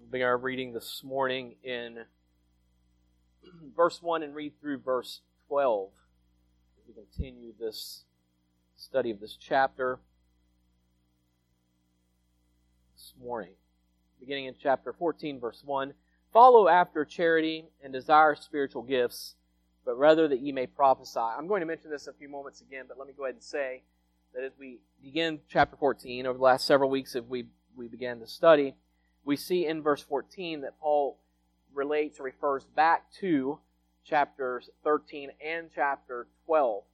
We'll begin our reading this morning in verse 1 and read through verse 12 as we continue this study of this chapter this morning. Beginning in chapter 14, verse 1, "Follow after charity and desire spiritual gifts, but rather that ye may prophesy." I'm going to mention this in a few moments again, but let me go ahead and say that as we begin chapter 14, over the last several weeks as we began to study, we see in verse 14 that Paul relates or refers back to chapters 13 and chapter 12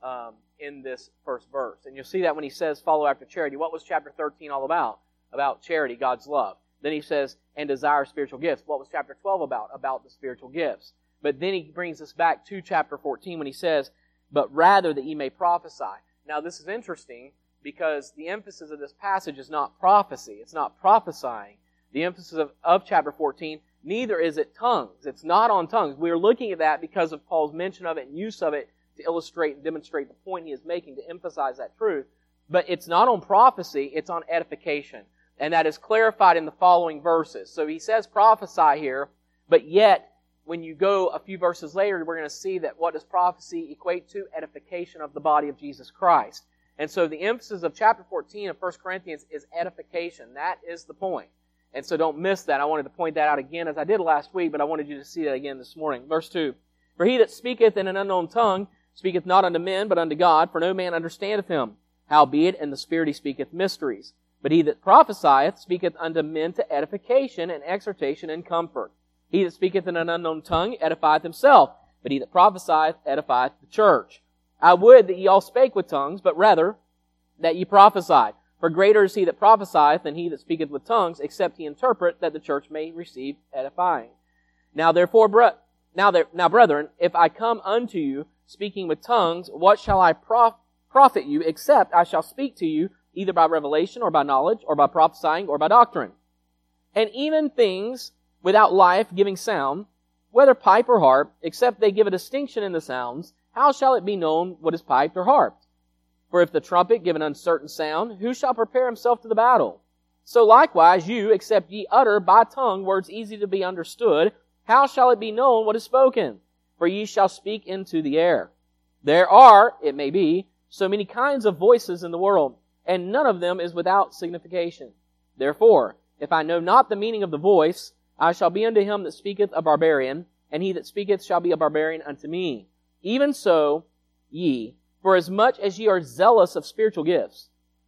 in this first verse. And you'll see that when he says, "Follow after charity." What was chapter 13 all about? About charity, God's love. Then he says, "and desire spiritual gifts." What was chapter 12 about? About the spiritual gifts. But then he brings us back to chapter 14 when he says, "but rather that ye may prophesy." Now this is interesting because the emphasis of this passage is not prophecy. It's not prophesying. The emphasis of chapter 14, neither is it tongues. It's not on tongues. We are looking at that because of Paul's mention of it and use of it to illustrate and demonstrate the point he is making, to emphasize that truth. But it's not on prophecy, it's on edification. And that is clarified in the following verses. So he says prophesy here, but yet when you go a few verses later, we're going to see that what does prophecy equate to? Edification of the body of Jesus Christ. And so the emphasis of chapter 14 of 1 Corinthians is edification. That is the point. And so don't miss that. I wanted to point that out again as I did last week, but I wanted you to see that again this morning. Verse 2, "For he that speaketh in an unknown tongue speaketh not unto men, but unto God, for no man understandeth him. Howbeit in the Spirit he speaketh mysteries. But he that prophesieth speaketh unto men to edification and exhortation and comfort. He that speaketh in an unknown tongue edifieth himself, but he that prophesieth edifieth the church. I would that ye all spake with tongues, but rather that ye prophesied. For greater is he that prophesieth than he that speaketh with tongues, except he interpret, that the church may receive edifying. Now therefore, brethren, if I come unto you speaking with tongues, what shall I profit you, except I shall speak to you either by revelation or by knowledge or by prophesying or by doctrine? And even things without life giving sound, whether pipe or harp, except they give a distinction in the sounds, how shall it be known what is piped or harped? For if the trumpet give an uncertain sound, who shall prepare himself to the battle? So likewise you, except ye utter by tongue words easy to be understood, how shall it be known what is spoken? For ye shall speak into the air. There are, it may be, so many kinds of voices in the world, and none of them is without signification. Therefore, if I know not the meaning of the voice, I shall be unto him that speaketh a barbarian, and he that speaketh shall be a barbarian unto me. Even so, ye, for as much as ye are zealous of spiritual gifts,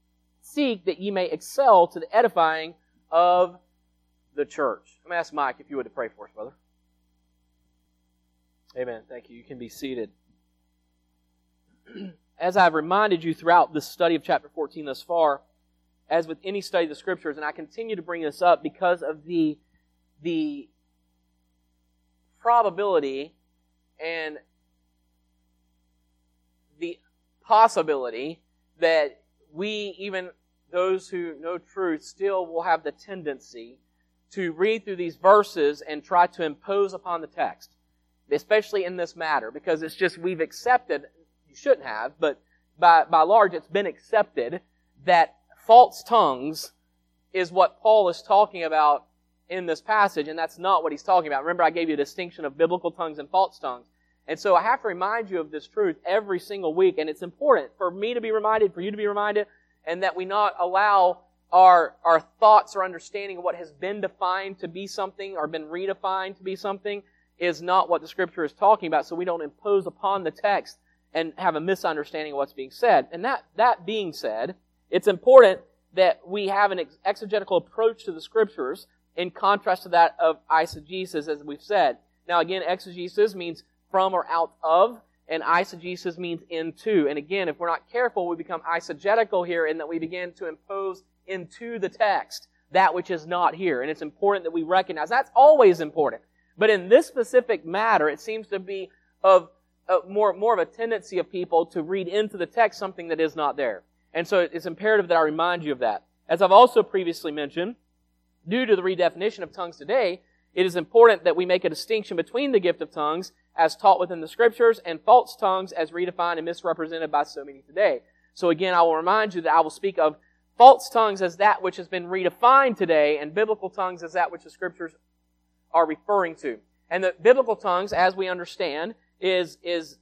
seek that ye may excel to the edifying of the church." I'm going to ask Mike if you would to pray for us, brother. Amen. Thank you. You can be seated. As I've reminded you throughout this study of chapter 14 thus far, as with any study of the Scriptures, and I continue to bring this up because of the probability and the possibility that we, even those who know truth, still will have the tendency to read through these verses and try to impose upon the text, especially in this matter, because it's just we've accepted, you shouldn't have, but by large it's been accepted that false tongues is what Paul is talking about in this passage, and that's not what he's talking about. Remember, I gave you a distinction of biblical tongues and false tongues. And so I have to remind you of this truth every single week, and it's important for me to be reminded, for you to be reminded, and that we not allow our thoughts or understanding of what has been defined to be something or been redefined to be something is not what the Scripture is talking about, so we don't impose upon the text and have a misunderstanding of what's being said. And that being said, it's important that we have an exegetical approach to the Scriptures in contrast to that of eisegesis, as we've said. Now again, exegesis means from or out of, and eisegesis means into. And again, if we're not careful, we become eisegetical here in that we begin to impose into the text that which is not here. And it's important that we recognize that's always important. But in this specific matter, it seems to be of more of a tendency of people to read into the text something that is not there. And so it's imperative that I remind you of that. As I've also previously mentioned, due to the redefinition of tongues today, it is important that we make a distinction between the gift of tongues as taught within the Scriptures and false tongues as redefined and misrepresented by so many today. So again, I will remind you that I will speak of false tongues as that which has been redefined today, and biblical tongues as that which the Scriptures are referring to. And the biblical tongues, as we understand, is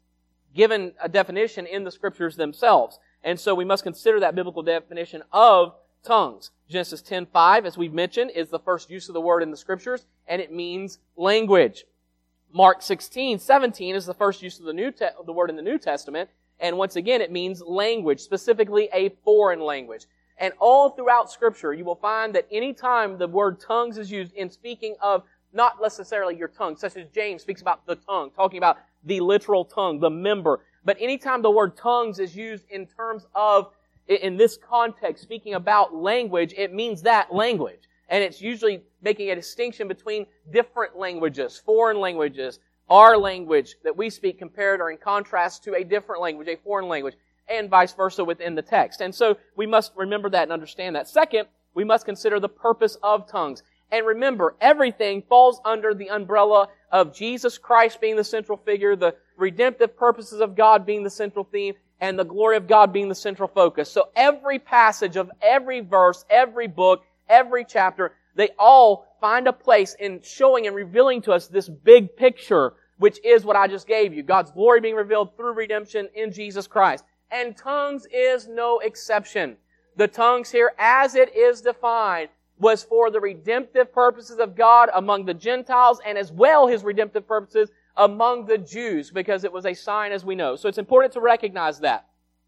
given a definition in the Scriptures themselves. And so we must consider that biblical definition of tongues. Genesis 10:5, as we've mentioned, is the first use of the word in the Scriptures, and it means language. Mark 16:17 is the first use of the word in the New Testament, and once again it means language, specifically a foreign language. And all throughout Scripture you will find that any time the word tongues is used in speaking of not necessarily your tongue, such as James speaks about the tongue, talking about the literal tongue, the member. But anytime the word tongues is used in terms of, in this context, speaking about language, it means that language. And it's usually making a distinction between different languages, foreign languages, our language that we speak compared or in contrast to a different language, a foreign language, and vice versa within the text. And so we must remember that and understand that. Second, we must consider the purpose of tongues. And remember, everything falls under the umbrella of Jesus Christ being the central figure, the redemptive purposes of God being the central theme, and the glory of God being the central focus. So every passage of every verse, every book, every chapter, they all find a place in showing and revealing to us this big picture, which is what I just gave you. God's glory being revealed through redemption in Jesus Christ. And tongues is no exception. The tongues here, as it is defined, was for the redemptive purposes of God among the Gentiles, and as well His redemptive purposes among the Jews, because it was a sign, as we know. So it's important to recognize that.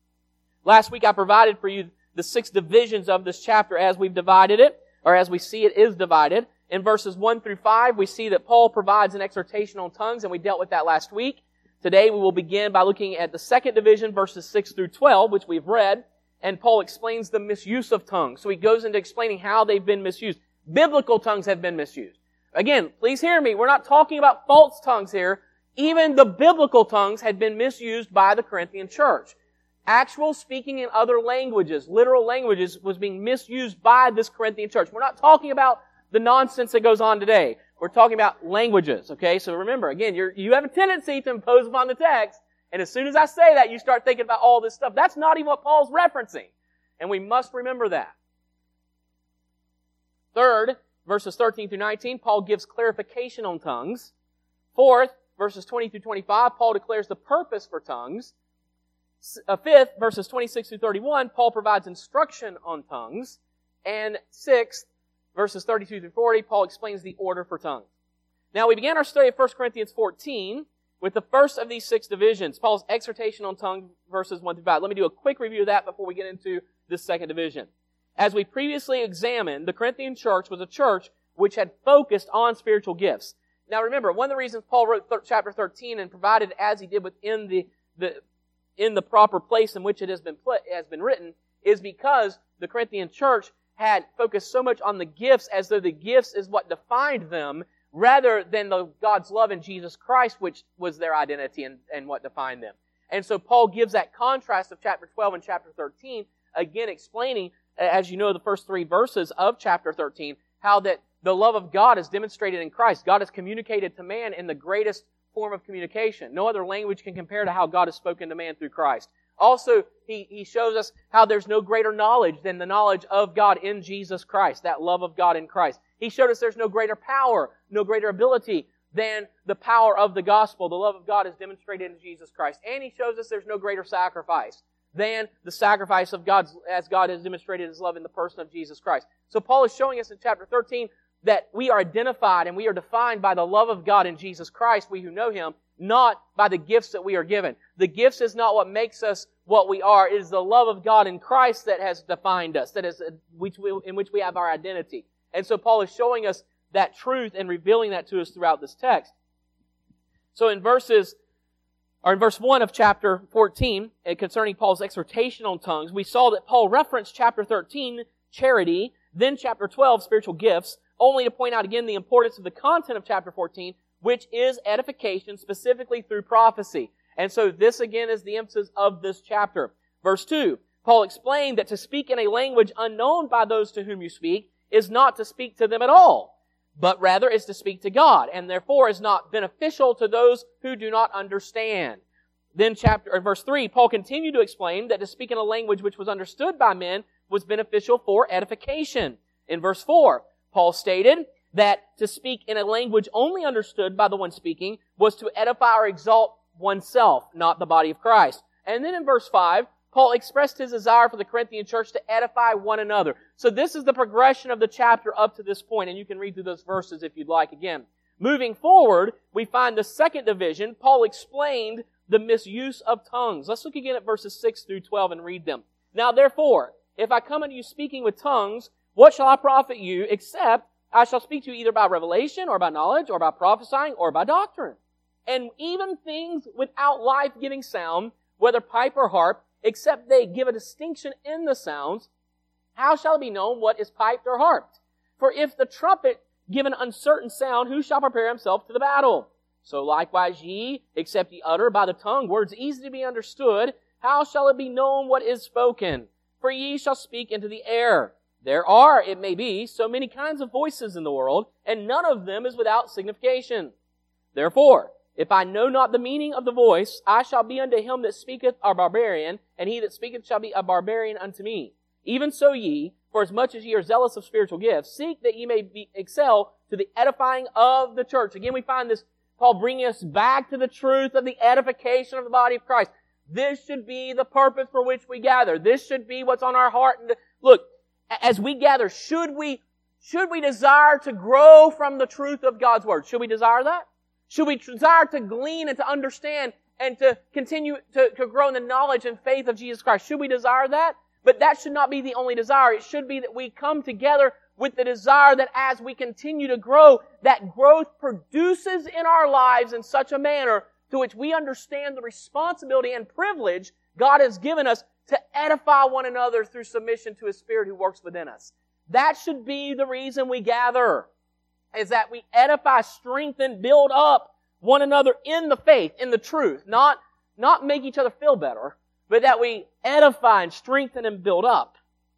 Last week I provided for you the 6 divisions of this chapter as we've divided it, or as we see it is divided. In verses 1 through 5, we see that Paul provides an exhortation on tongues, and we dealt with that last week. Today we will begin by looking at the second division, verses 6 through 12, which we've read. And Paul explains the misuse of tongues. So he goes into explaining how they've been misused. Biblical tongues have been misused. Again, please hear me. We're not talking about false tongues here. Even the biblical tongues had been misused by the Corinthian church. Actual speaking in other languages, literal languages, was being misused by this Corinthian church. We're not talking about the nonsense that goes on today. We're talking about languages, okay? So remember, again, you have a tendency to impose upon the text. And as soon as I say that, you start thinking about all this stuff. That's not even what Paul's referencing. And we must remember that. Third, verses 13 through 19, Paul gives clarification on tongues. Fourth, verses 20 through 25, Paul declares the purpose for tongues. Fifth, verses 26 through 31, Paul provides instruction on tongues. And sixth, verses 32 through 40, Paul explains the order for tongues. Now, we began our study of 1 Corinthians 14 with the first of these 6 divisions, Paul's exhortation on tongues, verses 1 through 5. Let me do a quick review of that before we get into this second division. As we previously examined, the Corinthian church was a church which had focused on spiritual gifts. Now remember, one of the reasons Paul wrote chapter 13 and provided it as he did within the proper place in which it has been written is because the Corinthian church had focused so much on the gifts as though the gifts is what defined them, rather than God's love in Jesus Christ, which was their identity and what defined them. And so Paul gives that contrast of chapter 12 and chapter 13, again explaining, as you know, the first 3 verses of chapter 13, how that the love of God is demonstrated in Christ. God has communicated to man in the greatest form of communication. No other language can compare to how God has spoken to man through Christ. Also, he shows us how there's no greater knowledge than the knowledge of God in Jesus Christ, that love of God in Christ. He showed us there's no greater power, no greater ability than the power of the gospel. The love of God is demonstrated in Jesus Christ. And he shows us there's no greater sacrifice than the sacrifice of God, as God has demonstrated His love in the person of Jesus Christ. So Paul is showing us in chapter 13 that we are identified and we are defined by the love of God in Jesus Christ, we who know Him, not by the gifts that we are given. The gifts is not what makes us what we are. It is the love of God in Christ that has defined us, that is in which we have our identity. And so Paul is showing us that truth and revealing that to us throughout this text. So in verse 1 of chapter 14, concerning Paul's exhortation on tongues, we saw that Paul referenced chapter 13, charity, then chapter 12, spiritual gifts, only to point out again the importance of the content of chapter 14, which is edification, specifically through prophecy. And so this again is the emphasis of this chapter. Verse 2, Paul explained that to speak in a language unknown by those to whom you speak is not to speak to them at all, but rather is to speak to God, and therefore is not beneficial to those who do not understand. Then verse 3, Paul continued to explain that to speak in a language which was understood by men was beneficial for edification. In verse 4, Paul stated that to speak in a language only understood by the one speaking was to edify or exalt oneself, not the body of Christ. And then in verse 5, Paul expressed his desire for the Corinthian church to edify one another. So this is the progression of the chapter up to this point, and you can read through those verses if you'd like again. Moving forward, we find the second division. Paul explained the misuse of tongues. Let's look again at verses 6 through 12 and read them. Now therefore, if I come unto you speaking with tongues, what shall I profit you, except I shall speak to you either by revelation, or by knowledge, or by prophesying, or by doctrine? And even things without life-giving sound, whether pipe or harp, except they give a distinction in the sounds, how shall it be known what is piped or harped? For if the trumpet give an uncertain sound, who shall prepare himself to the battle? So likewise ye, except ye utter by the tongue words easy to be understood, how shall it be known what is spoken? For ye shall speak into the air. There are, it may be, so many kinds of voices in the world, and none of them is without signification. Therefore, if I know not the meaning of the voice, I shall be unto him that speaketh a barbarian, and he that speaketh shall be a barbarian unto me. Even so ye, for as much as ye are zealous of spiritual gifts, seek that ye may excel to the edifying of the church. Again, we find this, Paul bringing us back to the truth of the edification of the body of Christ. This should be the purpose for which we gather. This should be what's on our heart. And look, as we gather, should we desire to grow from the truth of God's Word? Should we desire that? Should we desire to glean and to understand and to continue to grow in the knowledge and faith of Jesus Christ? Should we desire that? But that should not be the only desire. It should be that we come together with the desire that as we continue to grow, that growth produces in our lives in such a manner to which we understand the responsibility and privilege God has given us to edify one another through submission to His Spirit who works within us. That should be the reason we gather, is that we edify, strengthen, build up one another in the faith, in the truth. Not make each other feel better, but that we edify and strengthen and build up.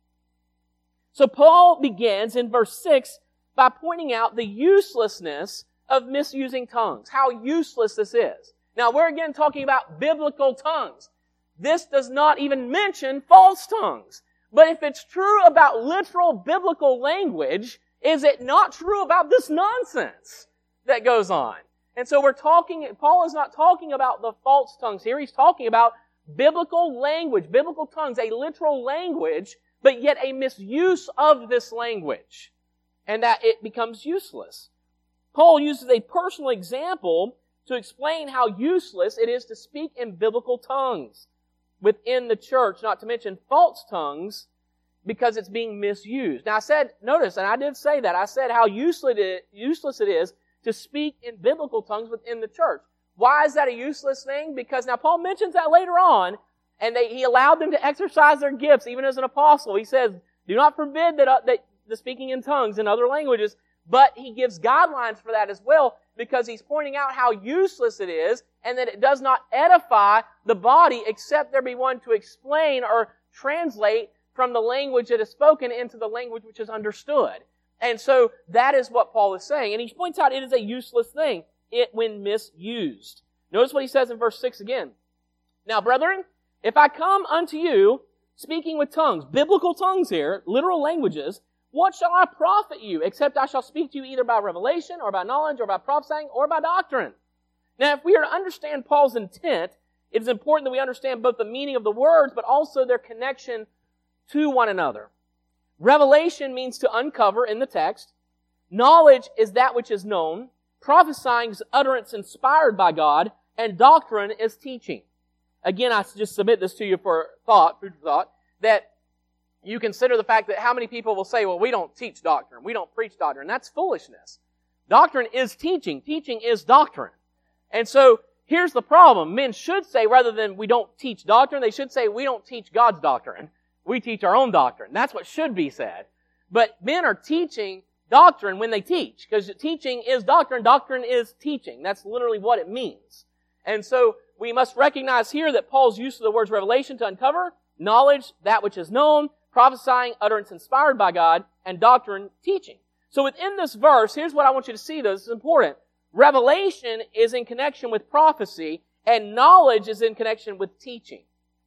So Paul begins in verse 6 by pointing out the uselessness of misusing tongues, how useless this is. Now we're again talking about biblical tongues. This does not even mention false tongues. But if it's true about literal biblical language, is it not true about this nonsense that goes on? And so Paul is not talking about the false tongues here. He's talking about biblical language, biblical tongues, a literal language, but yet a misuse of this language, and that it becomes useless. Paul uses a personal example to explain how useless it is to speak in biblical tongues within the church, not to mention false tongues, because it's being misused. Now I said, notice, and I did say that, I said how useless it is to speak in biblical tongues within the church. Why is that a useless thing? Because now Paul mentions that later on, and he allowed them to exercise their gifts, even as an apostle. He says, do not forbid that the speaking in tongues in other languages, but he gives guidelines for that as well, because he's pointing out how useless it is, and that it does not edify the body except there be one to explain or translate from the language that is spoken into the language which is understood. And so that is what Paul is saying. And he points out it is a useless thing when misused. Notice what he says in verse 6 again. Now, brethren, if I come unto you speaking with tongues, biblical tongues here, literal languages, what shall I profit you, except I shall speak to you either by revelation, or by knowledge, or by prophesying, or by doctrine? Now, if we are to understand Paul's intent, it is important that we understand both the meaning of the words, but also their connection to one another. Revelation means to uncover in the text. Knowledge is that which is known. Prophesying is utterance inspired by God. And doctrine is teaching. Again, I just submit this to you for thought, food for thought, that you consider the fact that how many people will say, well, we don't teach doctrine. We don't preach doctrine. That's foolishness. Doctrine is teaching. Teaching is doctrine. And so, here's the problem. Men should say, rather than we don't teach doctrine, they should say we don't teach God's doctrine. We teach our own doctrine. That's what should be said. But men are teaching doctrine when they teach, because teaching is doctrine. Doctrine is teaching. That's literally what it means. And so, we must recognize here that Paul's use of the words revelation to uncover, knowledge, that which is known, prophesying, utterance inspired by God, and doctrine, teaching. So within this verse, here's what I want you to see, though. This is important. Revelation is in connection with prophecy, and knowledge is in connection with teaching.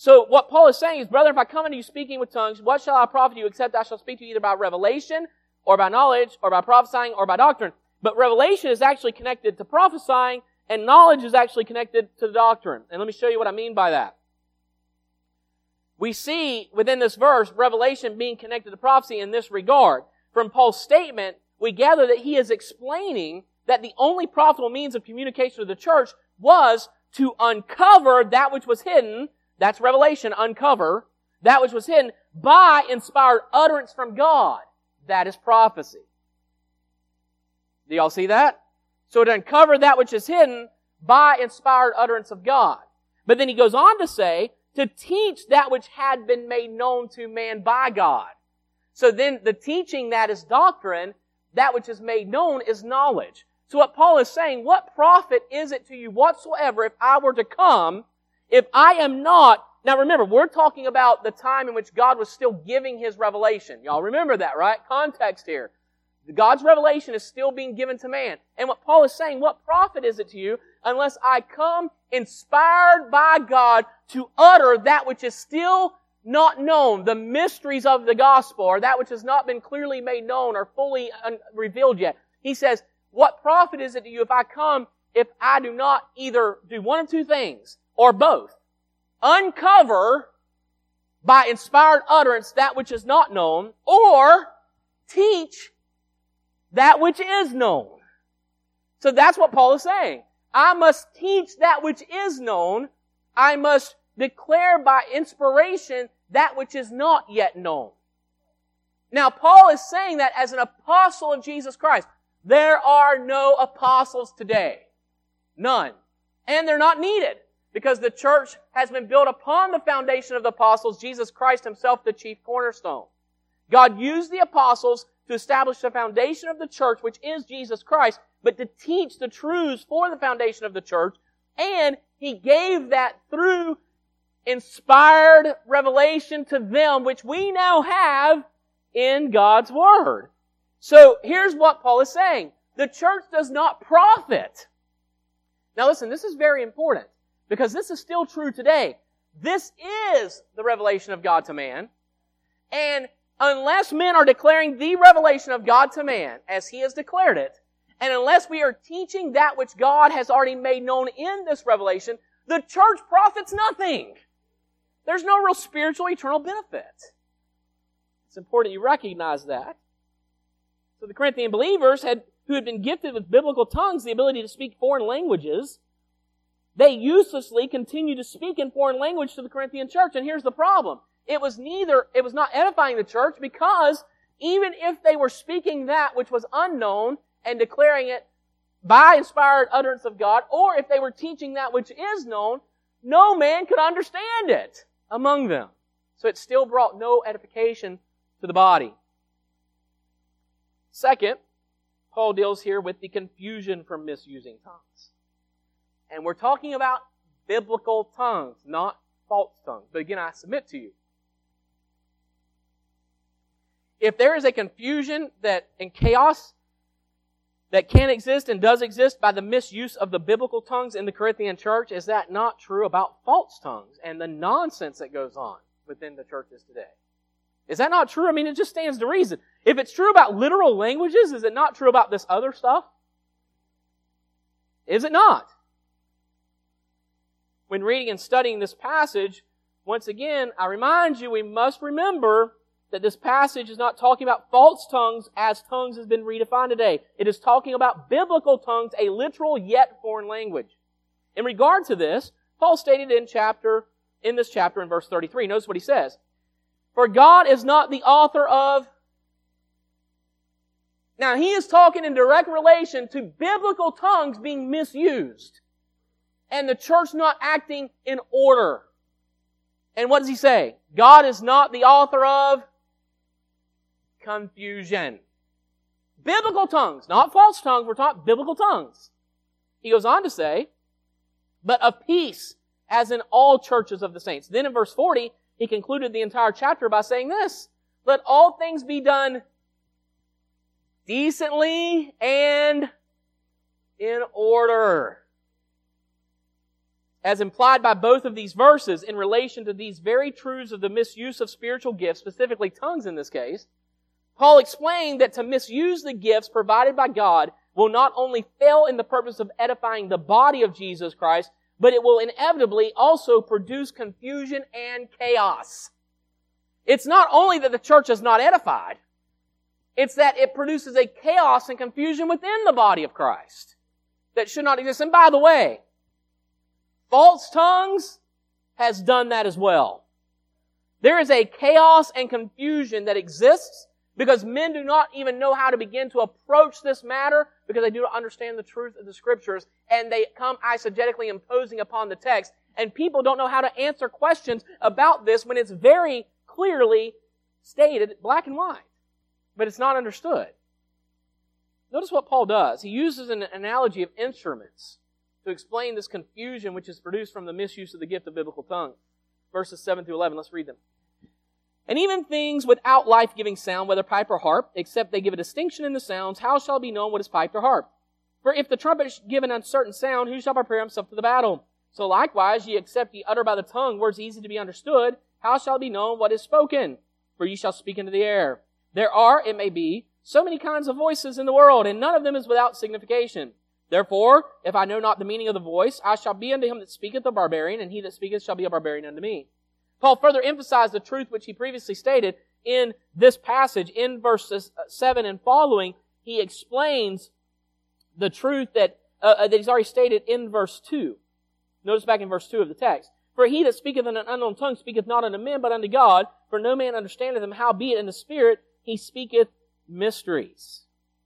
So what Paul is saying is, brother, if I come unto you speaking with tongues, what shall I profit you except I shall speak to you either by revelation, or by knowledge, or by prophesying, or by doctrine? But revelation is actually connected to prophesying, and knowledge is actually connected to the doctrine. And let me show you what I mean by that. We see within this verse, revelation being connected to prophecy in this regard. From Paul's statement, we gather that he is explaining that the only profitable means of communication to the church was to uncover that which was hidden. That's revelation, uncover that which was hidden by inspired utterance from God. That is prophecy. Do y'all see that? So to uncover that which is hidden by inspired utterance of God. But then he goes on to say, to teach that which had been made known to man by God. So then the teaching that is doctrine, that which is made known is knowledge. So what Paul is saying, what profit is it to you whatsoever if I were to come, if I am not... Now remember, we're talking about the time in which God was still giving His revelation. Y'all remember that, right? Context here. God's revelation is still being given to man. And what Paul is saying, what profit is it to you unless I come inspired by God to utter that which is still not known, the mysteries of the gospel, or that which has not been clearly made known or fully revealed yet. He says, what profit is it to you if I come, if I do not either do one of two things, or both? Uncover by inspired utterance that which is not known, or teach that which is known. So that's what Paul is saying. I must teach that which is known. I must declare by inspiration that which is not yet known. Now, Paul is saying that as an apostle of Jesus Christ. There are no apostles today. None. And they're not needed, because the church has been built upon the foundation of the apostles, Jesus Christ Himself, the chief cornerstone. God used the apostles to establish the foundation of the church, which is Jesus Christ, but to teach the truths for the foundation of the church, and He gave that through inspired revelation to them, which we now have in God's Word. So here's what Paul is saying. The church does not profit. Now listen, this is very important, because this is still true today. This is the revelation of God to man, and unless men are declaring the revelation of God to man, as He has declared it, and unless we are teaching that which God has already made known in this revelation, the church profits nothing. There's no real spiritual eternal benefit. It's important you recognize that. So the Corinthian believers who had been gifted with biblical tongues, the ability to speak foreign languages, they uselessly continued to speak in foreign language to the Corinthian church. And here's the problem. It was not edifying the church, because even if they were speaking that which was unknown and declaring it by inspired utterance of God, or if they were teaching that which is known, no man could understand it among them. So it still brought no edification to the body. Second, Paul deals here with the confusion from misusing tongues. And we're talking about biblical tongues, not false tongues. But again, I submit to you, if there is a confusion and chaos that can exist and does exist by the misuse of the biblical tongues in the Corinthian church, is that not true about false tongues and the nonsense that goes on within the churches today? Is that not true? I mean, it just stands to reason. If it's true about literal languages, is it not true about this other stuff? Is it not? When reading and studying this passage, once again, I remind you, we must remember that this passage is not talking about false tongues as tongues has been redefined today. It is talking about biblical tongues, a literal yet foreign language. In regard to this, Paul stated in this chapter in verse 33, notice what he says. For God is not the author of... Now, he is talking in direct relation to biblical tongues being misused and the church not acting in order. And what does he say? God is not the author of confusion. Biblical tongues, not false tongues. We're talking biblical tongues. He goes on to say, but of peace, as in all churches of the saints. Then in verse 40, he concluded the entire chapter by saying this, let all things be done decently and in order. as implied by both of these verses in relation to these very truths of the misuse of spiritual gifts, specifically tongues in this case, Paul explained that to misuse the gifts provided by God will not only fail in the purpose of edifying the body of Jesus Christ, but it will inevitably also produce confusion and chaos. It's not only that the church is not edified, it's that it produces a chaos and confusion within the body of Christ that should not exist. And by the way, false tongues has done that as well. There is a chaos and confusion that exists because men do not even know how to begin to approach this matter because they do not understand the truth of the Scriptures, and they come eisegetically imposing upon the text, and people don't know how to answer questions about this when it's very clearly stated, black and white, but it's not understood. Notice what Paul does. He uses an analogy of instruments to explain this confusion which is produced from the misuse of the gift of biblical tongues. Verses 7 through 11, let's read them. And even things without life-giving sound, whether pipe or harp, except they give a distinction in the sounds, how shall it be known what is piped or harp? For if the trumpet give an uncertain sound, who shall prepare himself to the battle? So likewise, except ye utter by the tongue words easy to be understood, how shall it be known what is spoken? For ye shall speak into the air. There are, it may be, so many kinds of voices in the world, and none of them is without signification. Therefore, if I know not the meaning of the voice, I shall be unto him that speaketh a barbarian, and he that speaketh shall be a barbarian unto me. Paul further emphasized the truth which he previously stated in this passage. In verses 7 and following, he explains the truth that he's already stated in verse 2. Notice back in verse 2 of the text. For he that speaketh in an unknown tongue speaketh not unto men, but unto God. For no man understandeth him, howbeit in the Spirit he speaketh mysteries.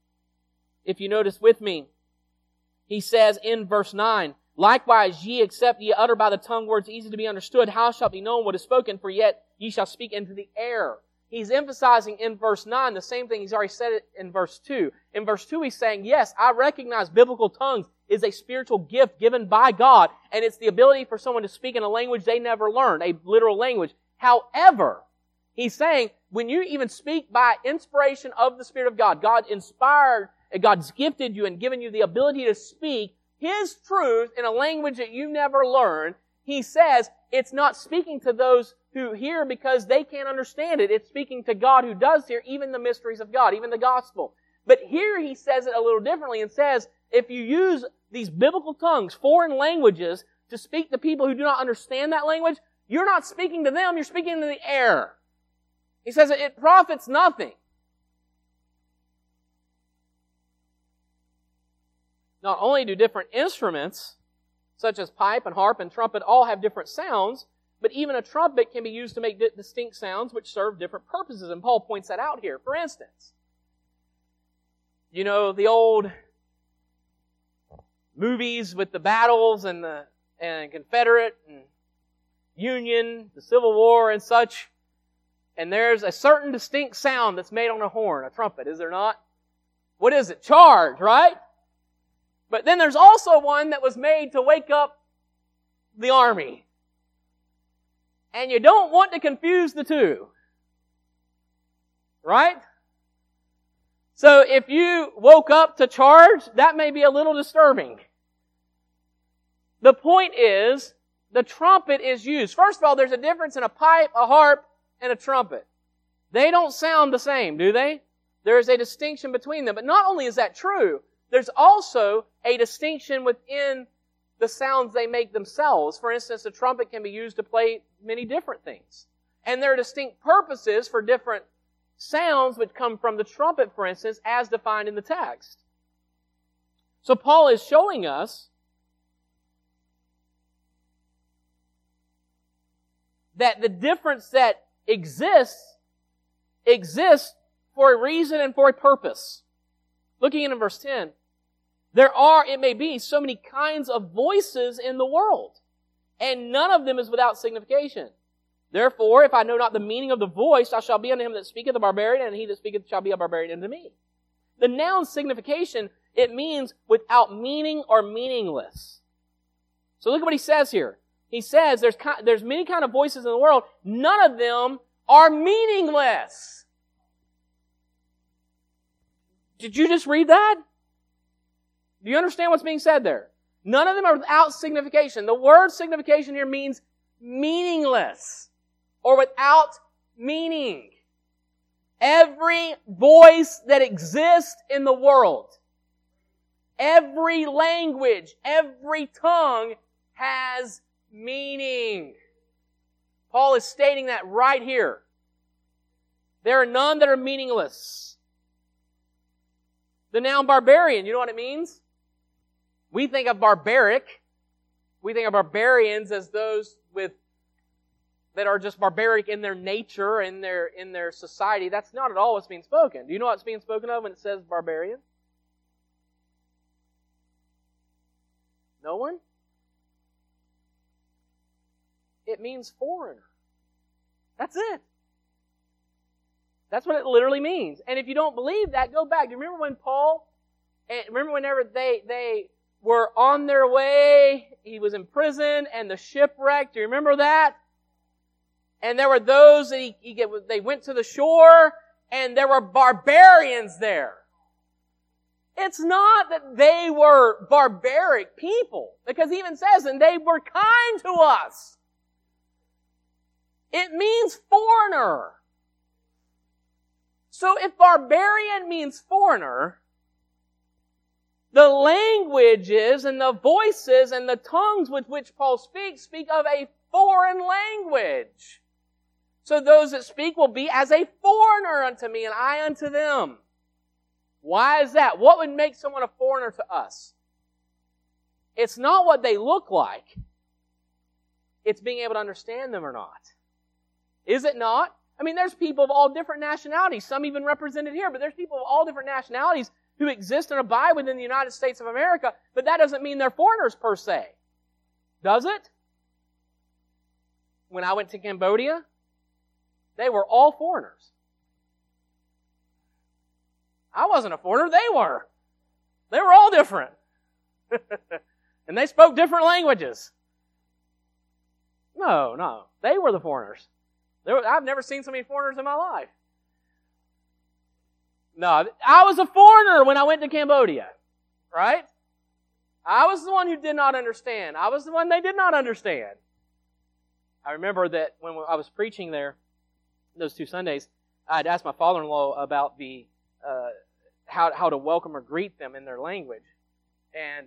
If you notice with me, he says in verse 9, likewise, ye except ye utter by the tongue words easy to be understood, how shall it be known what is spoken? For yet ye shall speak into the air. He's emphasizing in verse 9 the same thing he's already said it in verse 2. In verse 2 he's saying, yes, I recognize biblical tongues is a spiritual gift given by God, and it's the ability for someone to speak in a language they never learned, a literal language. However, he's saying, when you even speak by inspiration of the Spirit of God, God's gifted you and given you the ability to speak His truth in a language that you never learned, he says it's not speaking to those who hear because they can't understand it. It's speaking to God who does hear even the mysteries of God, even the gospel. But here he says it a little differently and says, if you use these biblical tongues, foreign languages, to speak to people who do not understand that language, you're not speaking to them, you're speaking to the air. He says it profits nothing. Not only do different instruments, such as pipe and harp and trumpet, all have different sounds, but even a trumpet can be used to make distinct sounds which serve different purposes, and Paul points that out here. For instance, you know, the old movies with the battles and Confederate and Union, the Civil War and such, and there's a certain distinct sound that's made on a horn, a trumpet, is there not? What is it? Charge, right? But then there's also one that was made to wake up the army. And you don't want to confuse the two. Right? So if you woke up to charge, that may be a little disturbing. The point is, the trumpet is used. First of all, there's a difference in a pipe, a harp, and a trumpet. They don't sound the same, do they? There is a distinction between them. But not only is that true, there's also a distinction within the sounds they make themselves. For instance, the trumpet can be used to play many different things. And there are distinct purposes for different sounds which come from the trumpet, for instance, as defined in the text. So Paul is showing us that the difference that exists for a reason and for a purpose. Looking in verse 10, there are, it may be, so many kinds of voices in the world, and none of them is without signification. Therefore, if I know not the meaning of the voice, I shall be unto him that speaketh a barbarian, and he that speaketh shall be a barbarian unto me. The noun signification, it means without meaning or meaningless. So look at what he says here. He says there's many kind of voices in the world, none of them are meaningless. Did you just read that? Do you understand what's being said there? None of them are without signification. The word signification here means meaningless or without meaning. Every voice that exists in the world, every language, every tongue has meaning. Paul is stating that right here. There are none that are meaningless. The noun barbarian, you know what it means? We think of barbaric. We think of barbarians as those that are just barbaric in their nature, in their society. That's not at all what's being spoken. Do you know what's being spoken of when it says barbarian? No one? It means foreigner. That's it. That's what it literally means. And if you don't believe that, go back. Do you remember when remember whenever they were on their way, he was in prison and the shipwreck. Do you remember that? And there were those that they went to the shore and there were barbarians there. It's not that they were barbaric people, because he even says, and they were kind to us. It means foreigner. So if barbarian means foreigner, the languages and the voices and the tongues with which Paul speaks speak of a foreign language. So those that speak will be as a foreigner unto me, and I unto them. Why is that? What would make someone a foreigner to us? It's not what they look like. It's being able to understand them or not. Is it not? I mean, there's people of all different nationalities, some even represented here, but there's people of all different nationalities who exist and abide within the United States of America, but that doesn't mean they're foreigners per se. Does it? When I went to Cambodia, they were all foreigners. I wasn't a foreigner, they were. They were all different. And they spoke different languages. No. They were the foreigners. I've never seen so many foreigners in my life. No, I was a foreigner when I went to Cambodia. Right? I was the one who did not understand. I was the one they did not understand. I remember that when I was preaching there, those 2 Sundays, I'd asked my father-in-law about the how to welcome or greet them in their language, and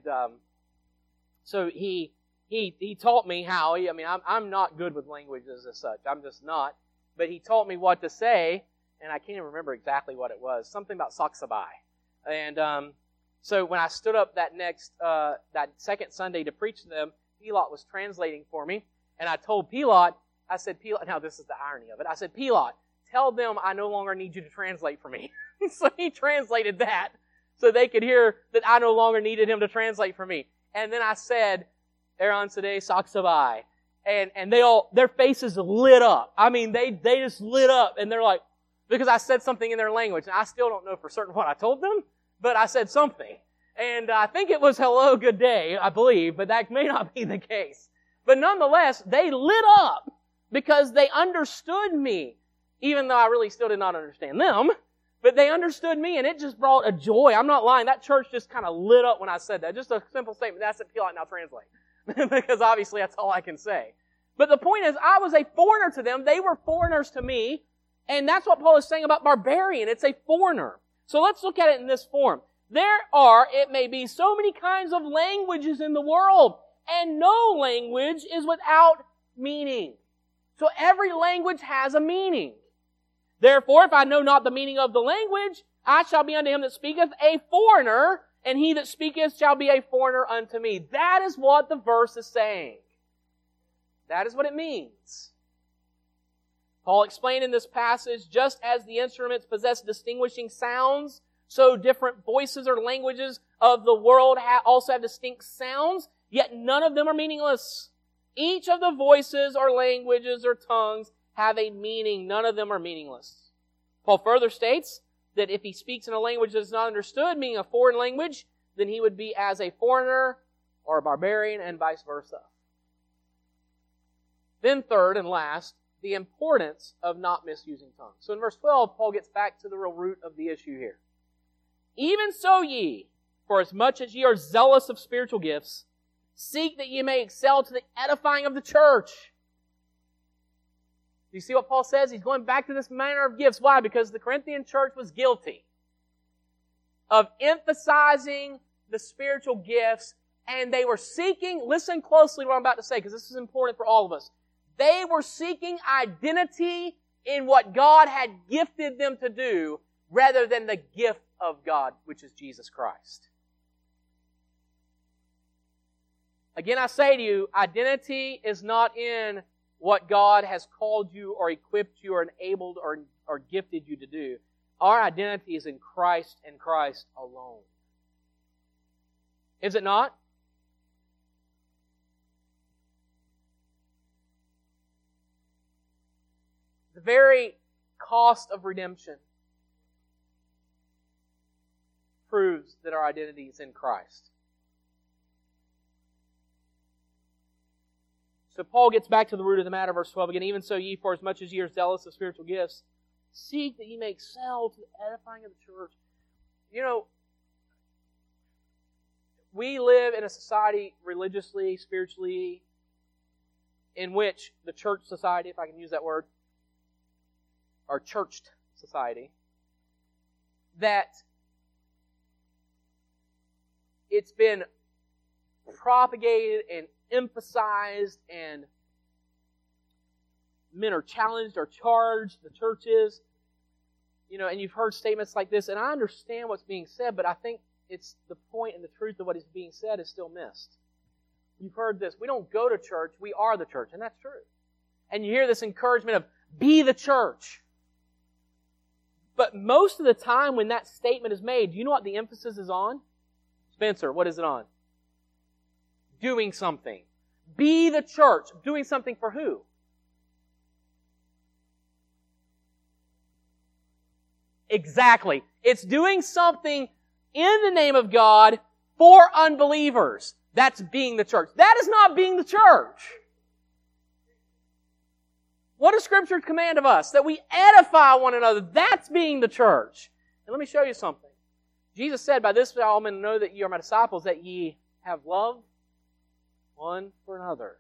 so he taught me how. I'm not good with languages as such. I'm just not. But he taught me what to say, and I can't even remember exactly what it was. Something about Saksabai. And so when I stood up that second Sunday to preach to them, Pilot was translating for me, and I told Pilot, I said, Pilot, now this is the irony of it. I said, Pilot, tell them I no longer need you to translate for me. So he translated that so they could hear that I no longer needed him to translate for me. And then I said, Aaron today, Saksabai. And their faces lit up. I mean, they just lit up, and they're like, because I said something in their language, and I still don't know for certain what I told them, but I said something. And I think it was hello, good day, I believe, but that may not be the case. But nonetheless, they lit up because they understood me, even though I really still did not understand them. But they understood me, and it just brought a joy. I'm not lying. That church just kind of lit up when I said that. Just a simple statement. That's it, Pilot, now translate. Because obviously that's all I can say. But the point is, I was a foreigner to them. They were foreigners to me. And that's what Paul is saying about barbarian. It's a foreigner. So let's look at it in this form. There are, it may be, so many kinds of languages in the world. And no language is without meaning. So every language has a meaning. Therefore, if I know not the meaning of the language, I shall be unto him that speaketh a foreigner, and he that speaketh shall be a foreigner unto me. That is what the verse is saying. That is what it means. Paul explained in this passage, just as the instruments possess distinguishing sounds, so different voices or languages of the world also have distinct sounds, yet none of them are meaningless. Each of the voices or languages or tongues have a meaning. None of them are meaningless. Paul further states that if he speaks in a language that is not understood, meaning a foreign language, then he would be as a foreigner or a barbarian and vice versa. Then third and last, the importance of not misusing tongues. So in verse 12, Paul gets back to the real root of the issue here. Even so ye, for as much as ye are zealous of spiritual gifts, Seek that ye may excel to the edifying of the church. Do you see what Paul says? He's going back to this manner of gifts. Why? Because the Corinthian church was guilty of emphasizing the spiritual gifts, and they were seeking, listen closely to what I'm about to say, because this is important for all of us. They were seeking identity in what God had gifted them to do, rather than the gift of God, which is Jesus Christ. Again, I say to you, identity is not in what God has called you or equipped you or enabled or gifted you to do. Our identity is in Christ and Christ alone. Is it not? The very cost of redemption proves that our identity is in Christ. So Paul gets back to the root of the matter, verse 12 again. Even so ye, for as much as ye are zealous of spiritual gifts, seek that ye may excel to the edifying of the church. You know, we live in a society, religiously, spiritually, in which the church society, if I can use that word, or churched society, that it's been propagated and emphasized, and men are challenged or charged, the church is, and you've heard statements like this, and I understand what's being said, but I think it's the point and the truth of what is being said is still missed. You've heard this, we don't go to church, we are the church, and that's true. And you hear this encouragement of, be the church. But most of the time when that statement is made, do you know what the emphasis is on? Spencer, what is it on? Doing something. Be the church. Doing something for who? Exactly. It's doing something in the name of God for unbelievers. That's being the church. That is not being the church. What does Scripture command of us? That we edify one another. That's being the church. And let me show you something. Jesus said, by this all men know that ye are my disciples, that ye have love one for another.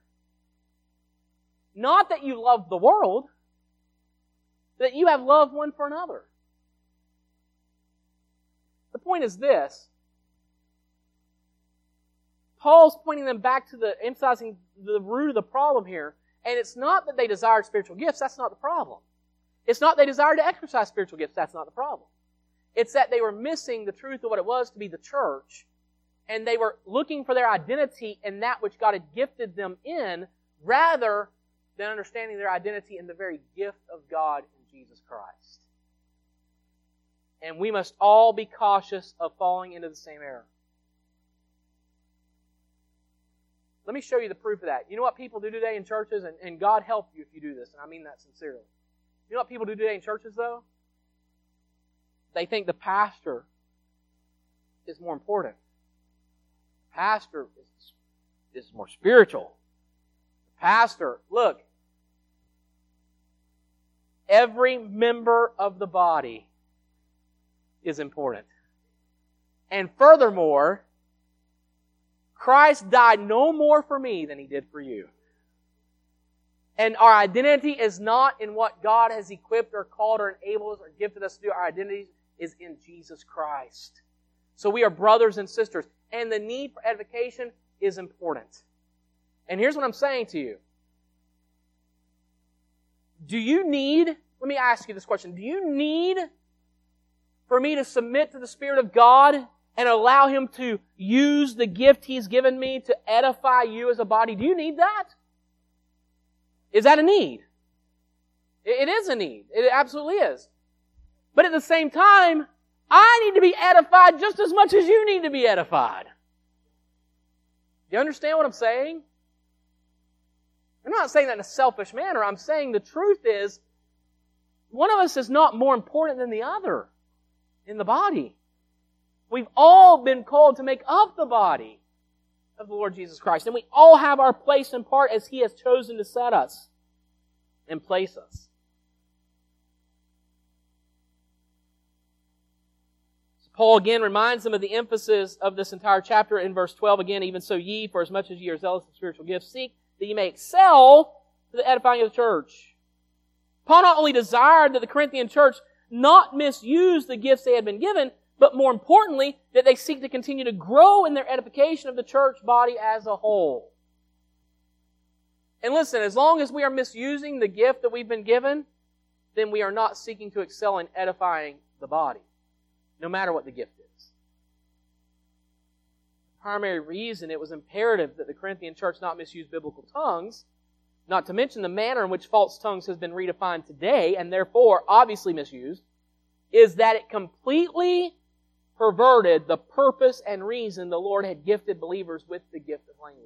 Not that you love the world, that you have love one for another. The point is this. Paul's pointing them back to emphasizing the root of the problem here. And it's not that they desired spiritual gifts. That's not the problem. It's not they desired to exercise spiritual gifts. That's not the problem. It's that they were missing the truth of what it was to be the church, and they were looking for their identity in that which God had gifted them in, rather than understanding their identity in the very gift of God in Jesus Christ. And we must all be cautious of falling into the same error. Let me show you the proof of that. You know what people do today in churches? And God help you if you do this, and I mean that sincerely. You know what people do today in churches, though? They think the pastor is more important. The pastor is more spiritual. The pastor, look, every member of the body is important. And furthermore, Christ died no more for me than He did for you. And our identity is not in what God has equipped or called or enabled or gifted us to do. Our identity is in Jesus Christ. So we are brothers and sisters. And the need for edification is important. And here's what I'm saying to you. Let me ask you this question. Do you need for me to submit to the Spirit of God and allow Him to use the gift He's given me to edify you as a body? Do you need that? Is that a need? It is a need. It absolutely is. But at the same time, I need to be edified just as much as you need to be edified. Do you understand what I'm saying? I'm not saying that in a selfish manner. I'm saying the truth is, one of us is not more important than the other in the body. We've all been called to make up the body of the Lord Jesus Christ. And we all have our place and part as He has chosen to set us and place us. So Paul again reminds them of the emphasis of this entire chapter in verse 12. Again, even so ye, for as much as ye are zealous of spiritual gifts, seek that ye may excel to the edifying of the church. Paul not only desired that the Corinthian church not misuse the gifts they had been given, but more importantly, that they seek to continue to grow in their edification of the church body as a whole. And listen, as long as we are misusing the gift that we've been given, then we are not seeking to excel in edifying the body, no matter what the gift is. The primary reason it was imperative that the Corinthian church not misuse biblical tongues, not to mention the manner in which false tongues has been redefined today, and therefore obviously misused, is that it completely perverted the purpose and reason the Lord had gifted believers with the gift of languages.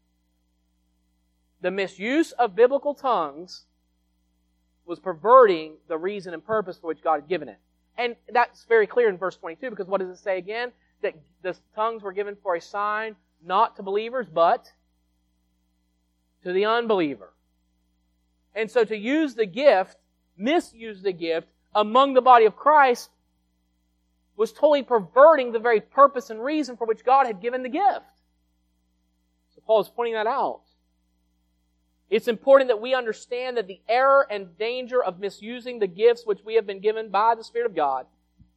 The misuse of biblical tongues was perverting the reason and purpose for which God had given it. And that's very clear in verse 22, because what does it say again? That the tongues were given for a sign not to believers, but to the unbeliever. And so to use the gift, misuse the gift, among the body of Christ was totally perverting the very purpose and reason for which God had given the gift. So Paul is pointing that out. It's important that we understand that the error and danger of misusing the gifts which we have been given by the Spirit of God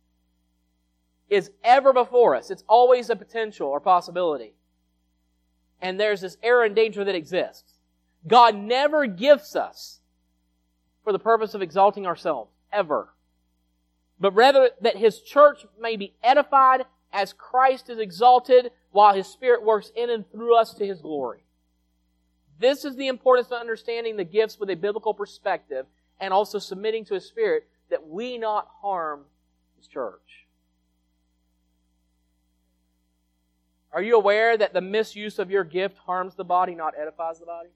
is ever before us. It's always a potential or possibility. And there's this error and danger that exists. God never gifts us for the purpose of exalting ourselves, ever. But rather that His church may be edified as Christ is exalted while His Spirit works in and through us to His glory. This is the importance of understanding the gifts with a biblical perspective and also submitting to His Spirit that we not harm His church. Are you aware that the misuse of your gift harms the body, not edifies the body?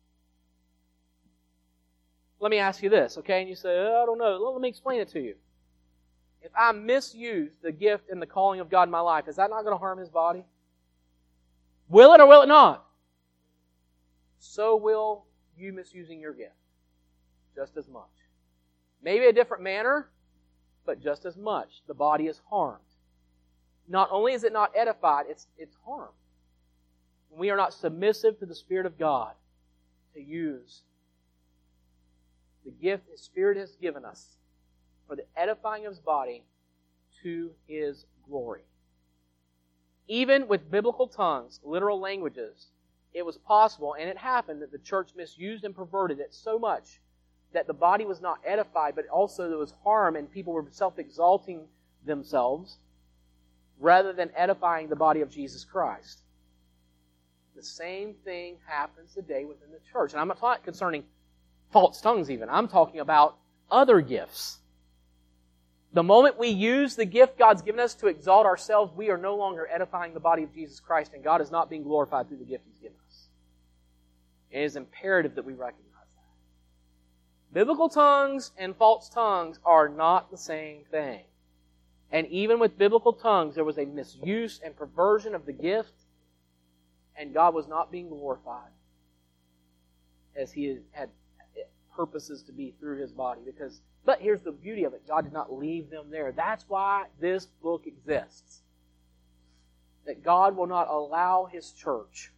Let me ask you this, okay? And you say, I don't know. Let me explain it to you. If I misuse the gift and the calling of God in my life, is that not going to harm His body? Will it or will it not? So will you misusing your gift. Just as much. Maybe a different manner, but just as much. The body is harmed. Not only is it not edified, it's harmed. We are not submissive to the Spirit of God to use the gift His Spirit has given us for the edifying of His body to His glory. Even with biblical tongues, literal languages, it was possible, and it happened, that the church misused and perverted it so much that the body was not edified, but also there was harm and people were self-exalting themselves rather than edifying the body of Jesus Christ. The same thing happens today within the church. And I'm not talking concerning false tongues even. I'm talking about other gifts. The moment we use the gift God's given us to exalt ourselves, we are no longer edifying the body of Jesus Christ, and God is not being glorified through the gift He's given us. It is imperative that we recognize that. Biblical tongues and false tongues are not the same thing. And even with biblical tongues, there was a misuse and perversion of the gift, and God was not being glorified as He had purposes to be through His body. But here's the beauty of it. God did not leave them there. That's why this book exists. That God will not allow His church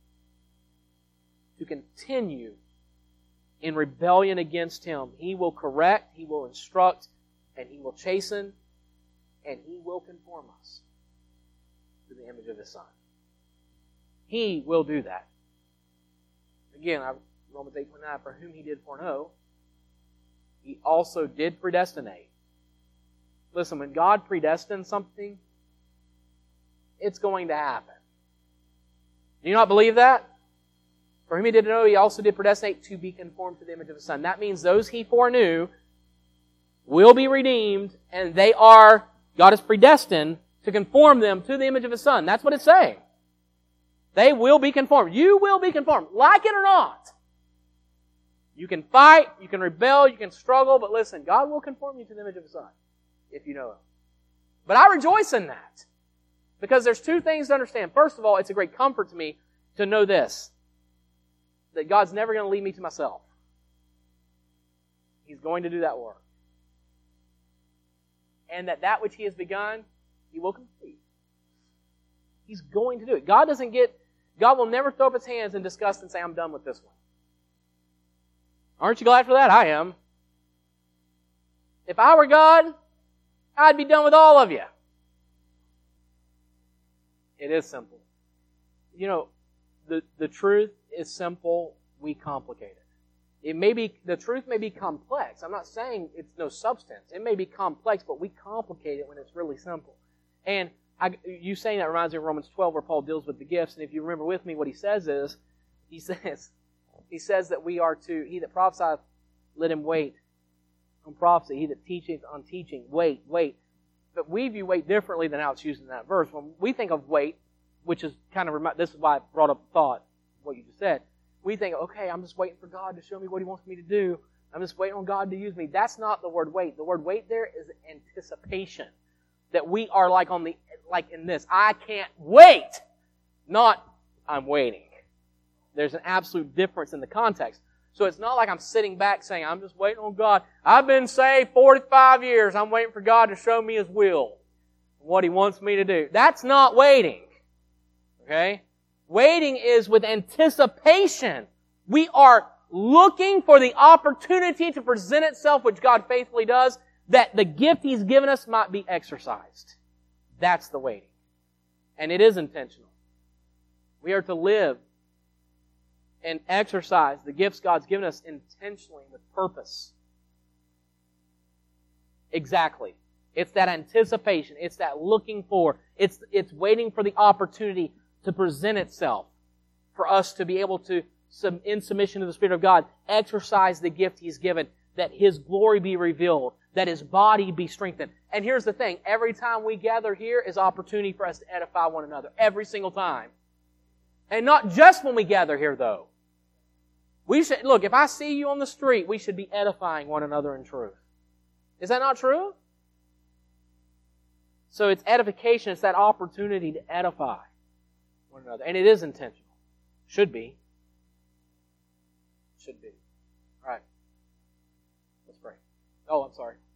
to continue in rebellion against Him. He will correct, He will instruct, and He will chasten, and He will conform us to the image of His Son. He will do that. Again, Romans 8:29, for whom He did foreknow, He also did predestinate. Listen, when God predestines something, it's going to happen. Do you not believe that? For whom He did know, He also did predestinate to be conformed to the image of His Son. That means those He foreknew will be redeemed, and God has predestined to conform them to the image of His Son. That's what it's saying. They will be conformed. You will be conformed, like it or not. You can fight, you can rebel, you can struggle, but listen, God will conform you to the image of His Son, if you know Him. But I rejoice in that, because there's two things to understand. First of all, it's a great comfort to me to know this, that God's never going to leave me to myself. He's going to do that work. And that which He has begun, He will complete. He's going to do it. God will never throw up His hands in disgust and say, I'm done with this one. Aren't you glad for that? I am. If I were God, I'd be done with all of you. It is simple. You know, the truth is simple, we complicate it. The truth may be complex. I'm not saying it's no substance. It may be complex, but we complicate it when it's really simple. And you saying that reminds me of Romans 12 where Paul deals with the gifts. And if you remember with me, what he says is, he says that we are to, he that prophesieth, let him wait on prophecy. He that teacheth on teaching, wait. But we view wait differently than how it's used in that verse. When we think of wait, which is kind of, this is why I brought up the thought, what you just said. We think, okay, I'm just waiting for God to show me what He wants me to do. I'm just waiting on God to use me. That's not the word wait. The word wait there is anticipation. That we are like in this, I can't wait. Not, I'm waiting. There's an absolute difference in the context. So it's not like I'm sitting back saying, I'm just waiting on God. I've been saved 45 years. I'm waiting for God to show me His will. What He wants me to do. That's not waiting. Okay? Waiting is with anticipation. We are looking for the opportunity to present itself, which God faithfully does, that the gift He's given us might be exercised. That's the waiting. And it is intentional. We are to live and exercise the gifts God's given us intentionally with purpose. Exactly. It's that anticipation. It's that looking for. It's waiting for the opportunity to present itself for us to be able to, in submission to the Spirit of God, exercise the gift He's given, that His glory be revealed, that His body be strengthened. And here's the thing, every time we gather here is opportunity for us to edify one another. Every single time. And not just when we gather here, though. Look, if I see you on the street, we should be edifying one another in truth. Is that not true? So it's edification, it's that opportunity to edify one another. And it is intentional. Should be. Should be. All right. Let's pray. Oh, I'm sorry.